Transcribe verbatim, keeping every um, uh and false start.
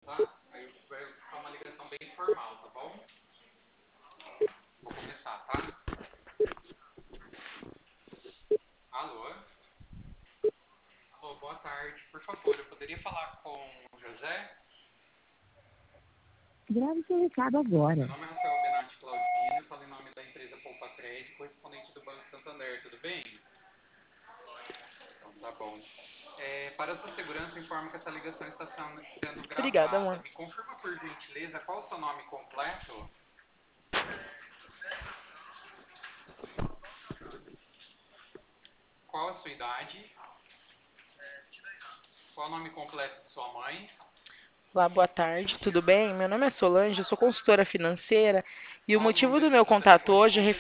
Grave seu recado agora. Obrigada, amor. Olá, boa tarde, tudo bem? Meu nome é Solange, eu sou consultora financeira e o motivo do meu contato hoje é